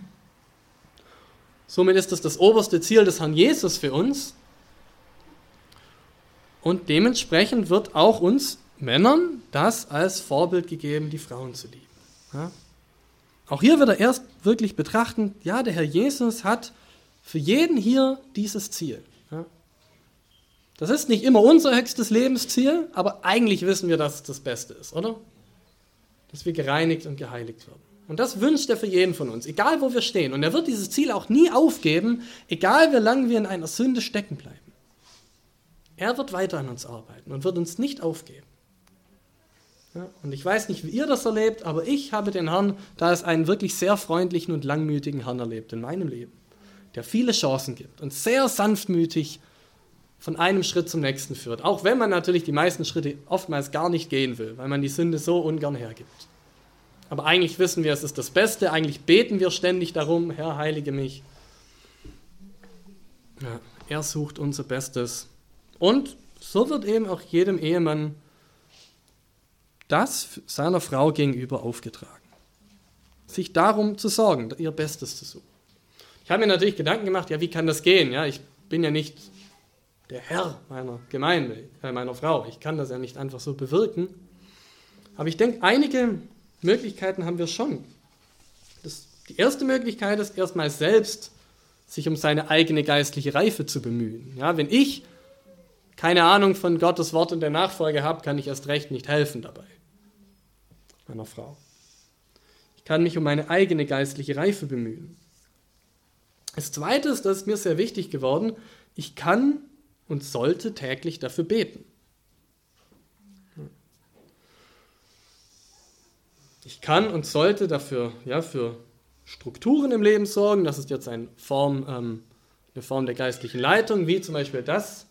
A: Somit ist das oberste Ziel des Herrn Jesus für uns. Und dementsprechend wird auch uns Männern das als Vorbild gegeben, die Frauen zu lieben. Ja? Auch hier wird er erst wirklich betrachten, ja, der Herr Jesus hat für jeden hier dieses Ziel. Ja? Das ist nicht immer unser höchstes Lebensziel, aber eigentlich wissen wir, dass es das Beste ist, oder? Dass wir gereinigt und geheiligt werden. Und das wünscht er für jeden von uns, egal wo wir stehen. Und er wird dieses Ziel auch nie aufgeben, egal wie lange wir in einer Sünde stecken bleiben. Er wird weiter an uns arbeiten und wird uns nicht aufgeben. Ja, und ich weiß nicht, wie ihr das erlebt, aber ich habe den Herrn, da es einen wirklich sehr freundlichen und langmütigen Herrn erlebt in meinem Leben, der viele Chancen gibt und sehr sanftmütig von einem Schritt zum nächsten führt. Auch wenn man natürlich die meisten Schritte oftmals gar nicht gehen will, weil man die Sünde so ungern hergibt. Aber eigentlich wissen wir, es ist das Beste, eigentlich beten wir ständig darum, Herr, heilige mich. Ja, er sucht unser Bestes. Und so wird eben auch jedem Ehemann das seiner Frau gegenüber aufgetragen. Sich darum zu sorgen, ihr Bestes zu suchen. Ich habe mir natürlich Gedanken gemacht, ja, wie kann das gehen? Ja, ich bin ja nicht der Herr meiner Gemeinde, meiner Frau. Ich kann das ja nicht einfach so bewirken. Aber ich denke, einige Möglichkeiten haben wir schon. Die erste Möglichkeit ist erstmal selbst, sich um seine eigene geistliche Reife zu bemühen. Ja, wenn ich keine Ahnung von Gottes Wort und der Nachfolge habe, kann ich erst recht nicht helfen dabei, meiner Frau. Ich kann mich um meine eigene geistliche Reife bemühen. Das Zweite ist, das ist mir sehr wichtig geworden, ich kann und sollte täglich dafür beten. Ich kann und sollte dafür, ja, für Strukturen im Leben sorgen. Das ist jetzt eine Form der geistlichen Leitung, wie zum Beispiel das.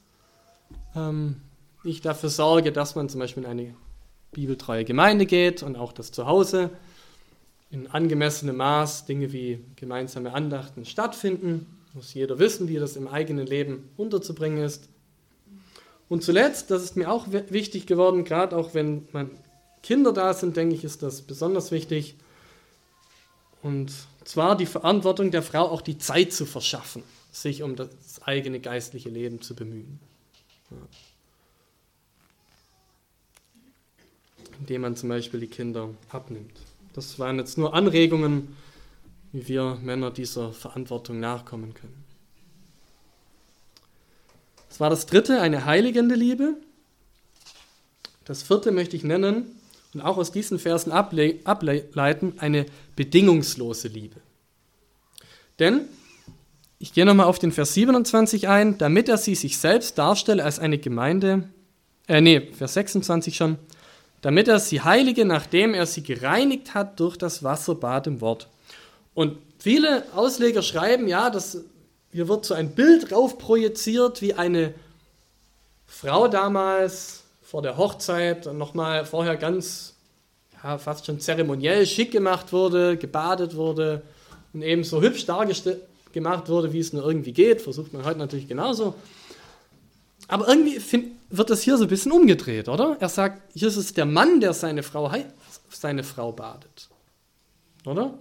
A: Ich dafür sorge, dass man zum Beispiel in eine bibeltreue Gemeinde geht und auch das zu Hause in angemessenem Maß Dinge wie gemeinsame Andachten stattfinden. Muss jeder wissen, wie das im eigenen Leben unterzubringen ist. Und zuletzt, das ist mir auch wichtig geworden, gerade auch wenn Kinder da sind, denke ich, ist das besonders wichtig. Und zwar die Verantwortung der Frau, auch die Zeit zu verschaffen, sich um das eigene geistliche Leben zu bemühen. Ja. Indem man zum Beispiel die Kinder abnimmt. Das waren jetzt nur Anregungen, wie wir Männer dieser Verantwortung nachkommen können. Das war das dritte, eine heiligende Liebe. Das vierte möchte ich nennen, und auch aus diesen Versen ableiten, eine bedingungslose Liebe. Denn, ich gehe nochmal auf den Vers 27 ein, damit er sie sich selbst darstelle als eine Gemeinde, Vers 26 schon, damit er sie heilige, nachdem er sie gereinigt hat durch das Wasserbad im Wort. Und viele Ausleger schreiben, ja, hier wird so ein Bild drauf projiziert, wie eine Frau damals vor der Hochzeit nochmal vorher ganz, fast schon zeremoniell schick gemacht wurde, gebadet wurde und eben so hübsch gemacht wurde, wie es nur irgendwie geht. Versucht man heute natürlich genauso. Aber irgendwie wird das hier so ein bisschen umgedreht, oder? Er sagt, hier ist es der Mann, der seine Frau badet. Oder?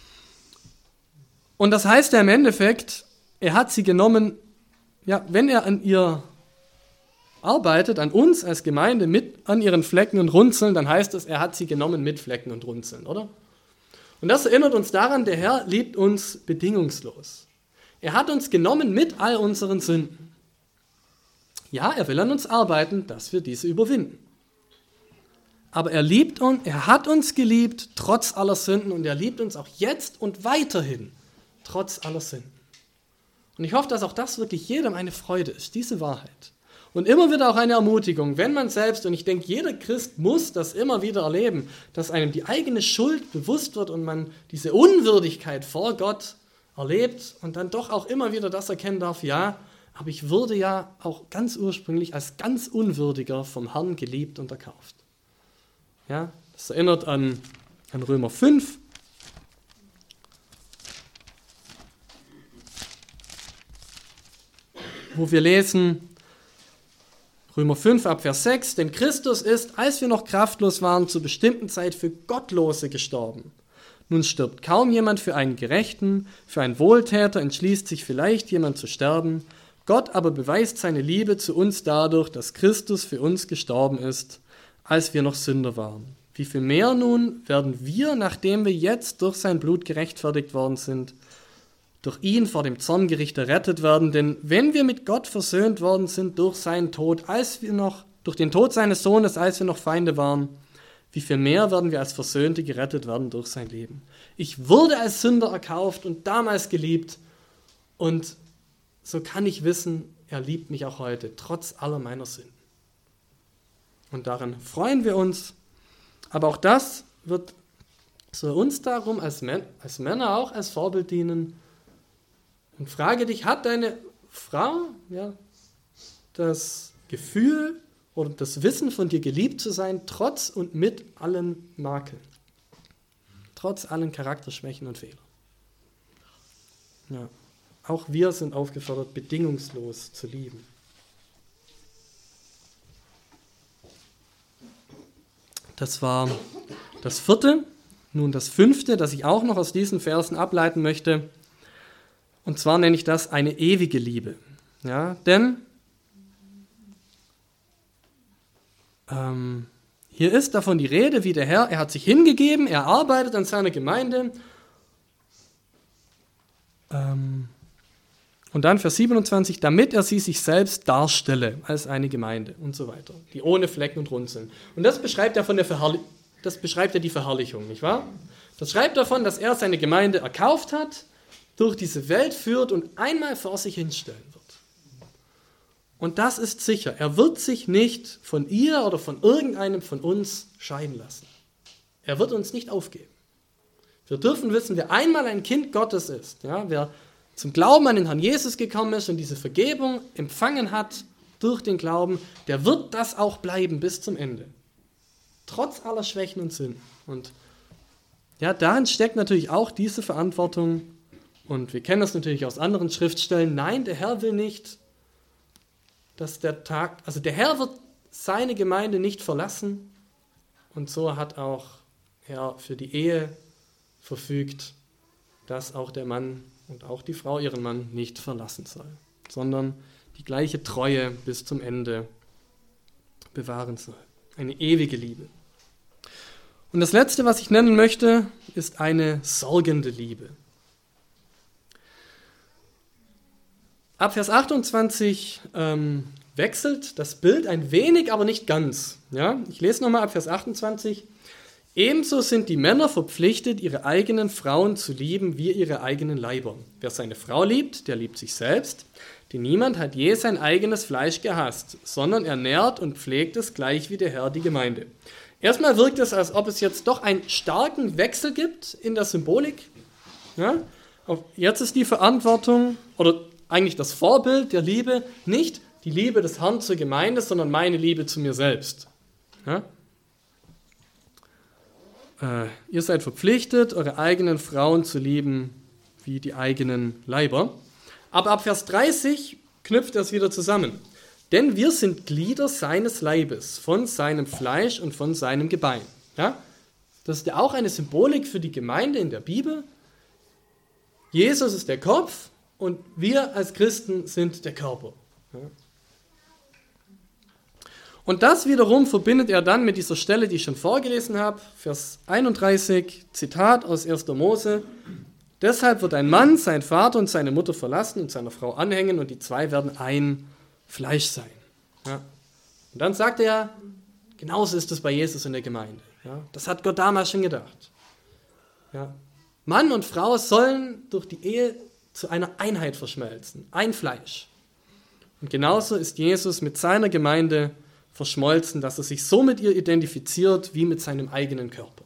A: Und das heißt ja im Endeffekt, er hat sie genommen, ja, wenn er an ihr arbeitet, an uns als Gemeinde, an ihren Flecken und Runzeln, dann heißt es, er hat sie genommen mit Flecken und Runzeln, oder? Und das erinnert uns daran, der Herr liebt uns bedingungslos. Er hat uns genommen mit all unseren Sünden. Ja, er will an uns arbeiten, dass wir diese überwinden. Aber er liebt uns, er hat uns geliebt, trotz aller Sünden, und er liebt uns auch jetzt und weiterhin, trotz aller Sünden. Und ich hoffe, dass auch das wirklich jedem eine Freude ist, diese Wahrheit. Und immer wieder auch eine Ermutigung, wenn man selbst, und ich denke, jeder Christ muss das immer wieder erleben, dass einem die eigene Schuld bewusst wird und man diese Unwürdigkeit vor Gott erlebt und dann doch auch immer wieder das erkennen darf, ja, aber ich wurde ja auch ganz ursprünglich als ganz Unwürdiger vom Herrn geliebt und erkauft. Ja, das erinnert an Römer 5. Wo wir lesen, Römer 5 ab Vers 6, denn Christus ist, als wir noch kraftlos waren, zur bestimmten Zeit für Gottlose gestorben. Nun stirbt kaum jemand für einen Gerechten, für einen Wohltäter entschließt sich vielleicht jemand zu sterben. Gott aber beweist seine Liebe zu uns dadurch, dass Christus für uns gestorben ist, als wir noch Sünder waren. Wie viel mehr nun werden wir, nachdem wir jetzt durch sein Blut gerechtfertigt worden sind, durch ihn vor dem Zorngericht errettet werden, denn wenn wir mit Gott versöhnt worden sind durch seinen Tod, durch den Tod seines Sohnes, als wir noch Feinde waren, wie viel mehr werden wir als Versöhnte gerettet werden durch sein Leben. Ich wurde als Sünder erkauft und damals geliebt, und so kann ich wissen, er liebt mich auch heute, trotz aller meiner Sünden. Und daran freuen wir uns, aber auch das soll uns darum als Männer auch als Vorbild dienen. Und frage dich, hat deine Frau das Gefühl oder das Wissen von dir geliebt zu sein, trotz und mit allen Makeln, trotz allen Charakterschwächen und Fehlern? Ja, auch wir sind aufgefordert, bedingungslos zu lieben. Das war das 4. Nun das 5., das ich auch noch aus diesen Versen ableiten möchte. Und zwar nenne ich das eine ewige Liebe. Ja, denn hier ist davon die Rede, wie der Herr, er hat sich hingegeben, er arbeitet an seiner Gemeinde. Und dann Vers 27, damit er sie sich selbst darstelle als eine Gemeinde und so weiter, die ohne Flecken und Runzeln. Und das beschreibt er die Verherrlichung, nicht wahr? Das schreibt davon, dass er seine Gemeinde erkauft hat, durch diese Welt führt und einmal vor sich hinstellen wird. Und das ist sicher. Er wird sich nicht von ihr oder von irgendeinem von uns scheiden lassen. Er wird uns nicht aufgeben. Wir dürfen wissen, wer einmal ein Kind Gottes ist, ja, wer zum Glauben an den Herrn Jesus gekommen ist und diese Vergebung empfangen hat durch den Glauben, der wird das auch bleiben bis zum Ende. Trotz aller Schwächen und Sünden. Und ja, darin steckt natürlich auch diese Verantwortung. Und wir kennen das natürlich aus anderen Schriftstellen. Nein, der Herr will nicht, dass der Herr wird seine Gemeinde nicht verlassen. Und so hat auch er für die Ehe verfügt, dass auch der Mann und auch die Frau ihren Mann nicht verlassen soll, sondern die gleiche Treue bis zum Ende bewahren soll. Eine ewige Liebe. Und das Letzte, was ich nennen möchte, ist eine sorgende Liebe. Ab Vers 28 werden wechselt das Bild ein wenig, aber nicht ganz. Ja? Ich lese nochmal ab Vers 28. Ebenso sind die Männer verpflichtet, ihre eigenen Frauen zu lieben wie ihre eigenen Leiber. Wer seine Frau liebt, der liebt sich selbst. Denn niemand hat je sein eigenes Fleisch gehasst, sondern er nährt und pflegt es gleich wie der Herr die Gemeinde. Erstmal wirkt es, als ob es jetzt doch einen starken Wechsel gibt in der Symbolik. Ja? Jetzt ist die Verantwortung oder eigentlich das Vorbild der Liebe nicht die Liebe des Herrn zur Gemeinde, sondern meine Liebe zu mir selbst. Ja? Ihr seid verpflichtet, eure eigenen Frauen zu lieben wie die eigenen Leiber. Aber ab Vers 30 knüpft das wieder zusammen. Denn wir sind Glieder seines Leibes, von seinem Fleisch und von seinem Gebein. Ja? Das ist ja auch eine Symbolik für die Gemeinde in der Bibel. Jesus ist der Kopf und wir als Christen sind der Körper. Ja? Und das wiederum verbindet er dann mit dieser Stelle, die ich schon vorgelesen habe, Vers 31, Zitat aus 1. Mose. Deshalb wird ein Mann seinen Vater und seine Mutter verlassen und seiner Frau anhängen und die zwei werden ein Fleisch sein. Ja. Und dann sagt er, genauso ist es bei Jesus in der Gemeinde. Ja. Das hat Gott damals schon gedacht. Ja. Mann und Frau sollen durch die Ehe zu einer Einheit verschmelzen, ein Fleisch. Und genauso ist Jesus mit seiner Gemeinde verschmolzen, dass er sich so mit ihr identifiziert wie mit seinem eigenen Körper.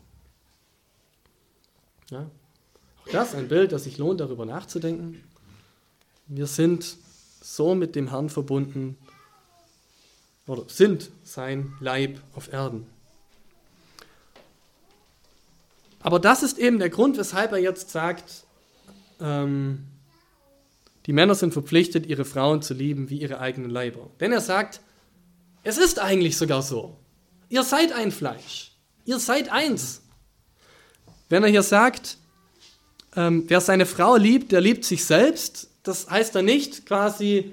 A: Ja. Auch das ein Bild, das sich lohnt, darüber nachzudenken. Wir sind so mit dem Herrn verbunden oder sind sein Leib auf Erden. Aber das ist eben der Grund, weshalb er jetzt sagt, die Männer sind verpflichtet, ihre Frauen zu lieben wie ihre eigenen Leiber. Denn er sagt, es ist eigentlich sogar so. Ihr seid ein Fleisch. Ihr seid eins. Wenn er hier sagt, wer seine Frau liebt, der liebt sich selbst, das heißt dann nicht quasi,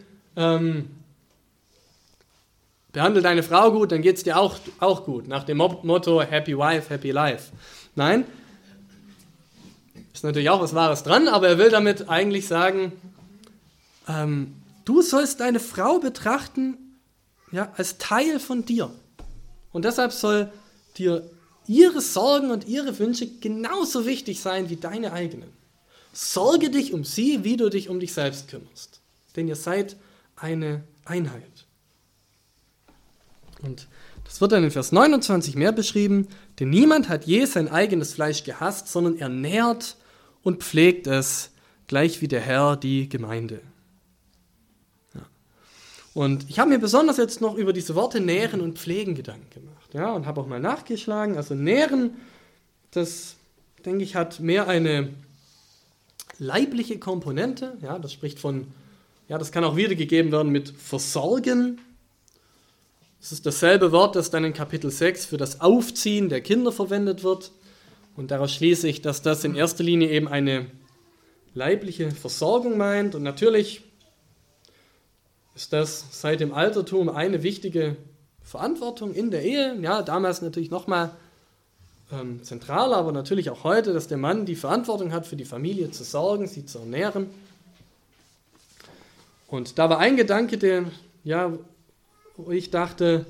A: behandle deine Frau gut, dann geht es dir auch gut. Nach dem Motto, Happy Wife, Happy Life. Nein, ist natürlich auch was Wahres dran, aber er will damit eigentlich sagen, du sollst deine Frau betrachten, ja, als Teil von dir. Und deshalb soll dir ihre Sorgen und ihre Wünsche genauso wichtig sein wie deine eigenen. Sorge dich um sie, wie du dich um dich selbst kümmerst. Denn ihr seid eine Einheit. Und das wird dann in Vers 29 mehr beschrieben. Denn niemand hat je sein eigenes Fleisch gehasst, sondern er nährt und pflegt es, gleich wie der Herr die Gemeinde. Und ich habe mir besonders jetzt noch über diese Worte nähren und pflegen Gedanken gemacht. Ja, und habe auch mal nachgeschlagen. Also nähren, das, denke ich, hat mehr eine leibliche Komponente. Ja, das spricht von, ja, das kann auch wiedergegeben werden mit versorgen. Das ist dasselbe Wort, das dann in Kapitel 6 für das Aufziehen der Kinder verwendet wird. Und daraus schließe ich, dass das in erster Linie eben eine leibliche Versorgung meint. Und natürlich ist das seit dem Altertum eine wichtige Verantwortung in der Ehe. Ja, damals natürlich nochmal zentraler, aber natürlich auch heute, dass der Mann die Verantwortung hat, für die Familie zu sorgen, sie zu ernähren. Und da war ein Gedanke, wo ich dachte,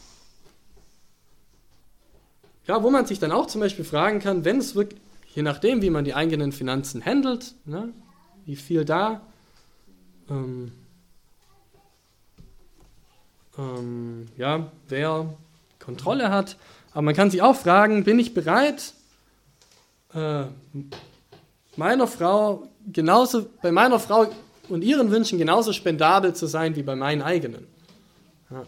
A: ja, wo man sich dann auch zum Beispiel fragen kann, wenn es wirklich, je nachdem, wie man die eigenen Finanzen handelt, ne, wie viel da wer Kontrolle hat. Aber man kann sich auch fragen, bin ich bereit, meiner Frau und ihren Wünschen genauso spendabel zu sein wie bei meinen eigenen? Ja.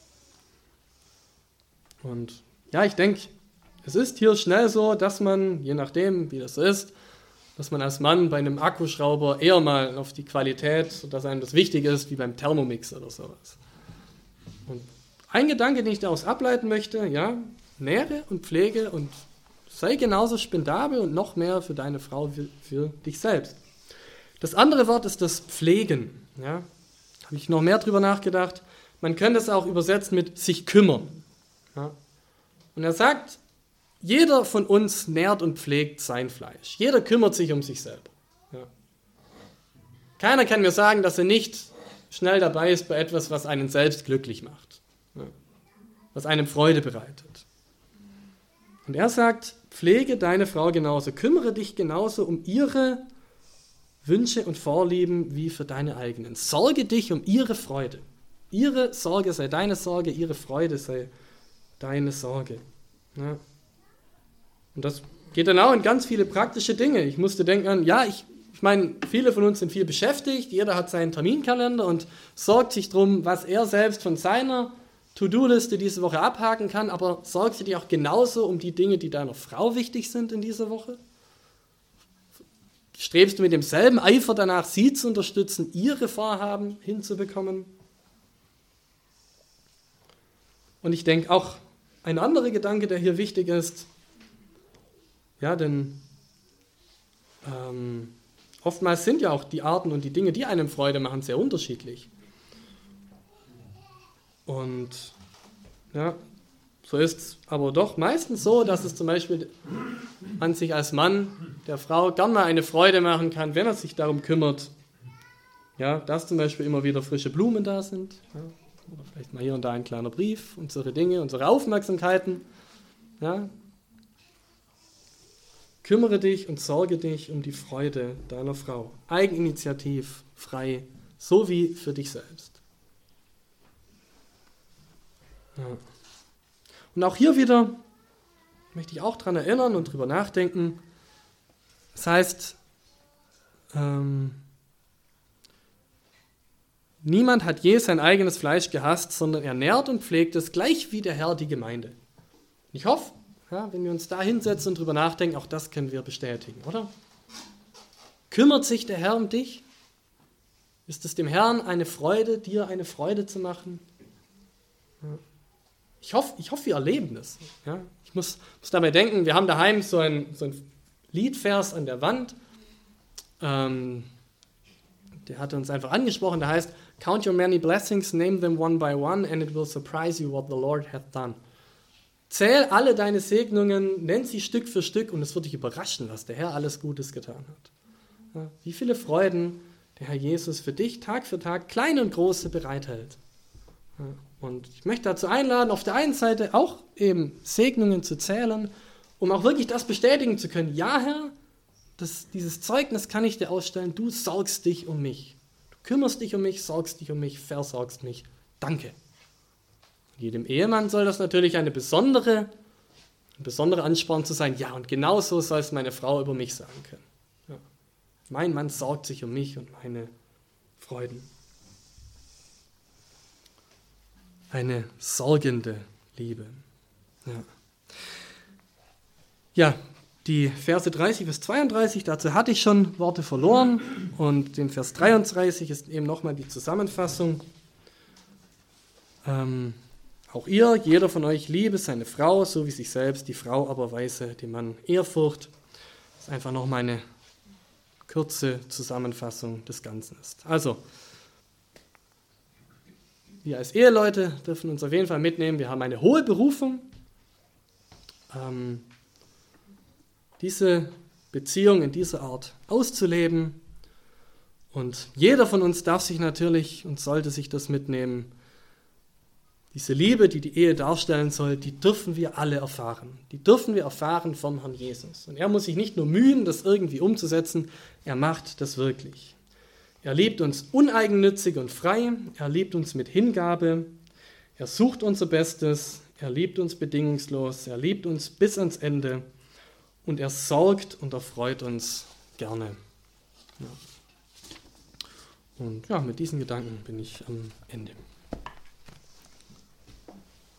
A: Und ja, ich denke, es ist hier schnell so, dass man, je nachdem, wie das so ist, dass man als Mann bei einem Akkuschrauber eher mal auf die Qualität, dass einem das wichtig ist, wie beim Thermomix oder sowas. Und ein Gedanke, den ich daraus ableiten möchte, ja, nähre und pflege und sei genauso spendabel und noch mehr für deine Frau wie für dich selbst. Das andere Wort ist das Pflegen. Ja, habe ich noch mehr drüber nachgedacht. Man könnte es auch übersetzen mit sich kümmern. Ja. Und er sagt, jeder von uns nährt und pflegt sein Fleisch. Jeder kümmert sich um sich selber. Ja. Keiner kann mir sagen, dass er nicht schnell dabei ist bei etwas, was einen selbst glücklich macht, ja, was einem Freude bereitet. Und er sagt, pflege deine Frau genauso, kümmere dich genauso um ihre Wünsche und Vorlieben wie für deine eigenen. Sorge dich um ihre Freude. Ihre Sorge sei deine Sorge, ihre Freude sei deine Sorge. Ja. Und das geht dann auch in ganz viele praktische Dinge. Ich musste denken an, ja, ich meine, viele von uns sind viel beschäftigt, jeder hat seinen Terminkalender und sorgt sich darum, was er selbst von seiner To-Do-Liste diese Woche abhaken kann, aber sorgst du dich auch genauso um die Dinge, die deiner Frau wichtig sind in dieser Woche? Strebst du mit demselben Eifer danach, sie zu unterstützen, ihre Vorhaben hinzubekommen? Und ich denke auch, ein anderer Gedanke, der hier wichtig ist, ja, denn oftmals sind ja auch die Arten und die Dinge, die einem Freude machen, sehr unterschiedlich. Und ja, so ist es aber doch meistens so, dass es zum Beispiel man sich als Mann der Frau gern mal eine Freude machen kann, wenn er sich darum kümmert, ja, dass zum Beispiel immer wieder frische Blumen da sind, ja, oder vielleicht mal hier und da ein kleiner Brief, unsere Dinge, unsere Aufmerksamkeiten. Ja. Kümmere dich und sorge dich um die Freude deiner Frau. Eigeninitiativ, frei, so wie für dich selbst. Ja. Und auch hier wieder möchte ich auch daran erinnern und drüber nachdenken. Das heißt, niemand hat je sein eigenes Fleisch gehasst, sondern er nährt und pflegt es, gleich wie der Herr die Gemeinde. Ich hoffe, ja, wenn wir uns da hinsetzen und drüber nachdenken, auch das können wir bestätigen, oder? Kümmert sich der Herr um dich? Ist es dem Herrn eine Freude, dir eine Freude zu machen? Ja. Ich hoffe, wir erleben das. Ja? Ich muss dabei denken, wir haben daheim so ein Liedvers an der Wand, der hatte uns einfach angesprochen, der heißt, Count your many blessings, name them one by one, and it will surprise you what the Lord hath done. Zähl alle deine Segnungen, nenn sie Stück für Stück und es wird dich überraschen, was der Herr alles Gutes getan hat. Ja? Wie viele Freuden der Herr Jesus für dich Tag für Tag, kleine und große, bereithält. Ja? Und ich möchte dazu einladen, auf der einen Seite auch eben Segnungen zu zählen, um auch wirklich das bestätigen zu können. Ja, Herr, dieses Zeugnis kann ich dir ausstellen, du sorgst dich um mich. Du kümmerst dich um mich, sorgst dich um mich, versorgst mich. Danke. Jedem Ehemann soll das natürlich ein besonderer Ansporn zu sein. Ja, und genauso soll es meine Frau über mich sagen können. Ja. Mein Mann sorgt sich um mich und meine Freuden. Eine sorgende Liebe. Ja, die Verse 30 bis 32, dazu hatte ich schon Worte verloren. Und den Vers 33 ist eben nochmal die Zusammenfassung. Auch ihr, jeder von euch, liebe seine Frau, so wie sich selbst, die Frau aber weise dem Mann Ehrfurcht. Das ist einfach nochmal eine kurze Zusammenfassung des Ganzen ist. Also, wir als Eheleute dürfen uns auf jeden Fall mitnehmen, wir haben eine hohe Berufung, diese Beziehung in dieser Art auszuleben. Und jeder von uns darf sich natürlich und sollte sich das mitnehmen. Diese Liebe, die die Ehe darstellen soll, die dürfen wir alle erfahren. Die dürfen wir erfahren vom Herrn Jesus. Und er muss sich nicht nur mühen, das irgendwie umzusetzen, er macht das wirklich. Er liebt uns uneigennützig und frei, er liebt uns mit Hingabe, er sucht unser Bestes, er liebt uns bedingungslos, er liebt uns bis ans Ende und er sorgt und erfreut uns gerne. Ja. Und ja, mit diesen Gedanken bin ich am Ende.